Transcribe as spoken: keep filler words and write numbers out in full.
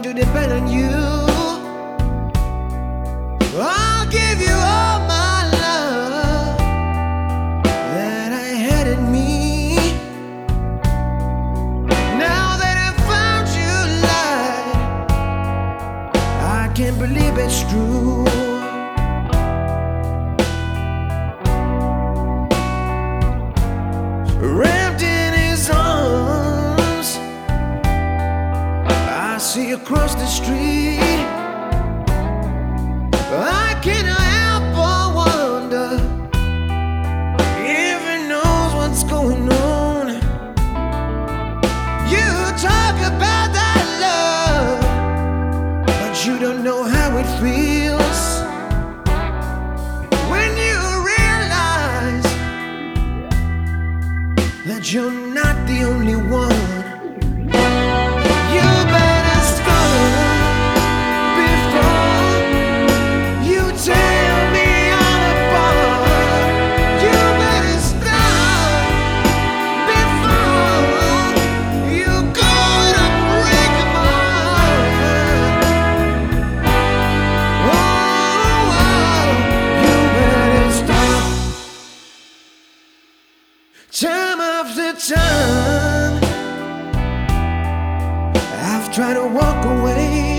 to depend on you. I'll give you all my love that I had in me. Now that I found you light, I can't believe it's true. Wrapped in his arms, I see across the street. I can't help but wonder if he knows what's going on. You talk about that love, but you don't know how it feels when you realize that you're not the only one. You better stop before you tear me all apart. You better stop before you go to break my heart. Oh, oh, you better stop. Time after time, I've tried to walk away.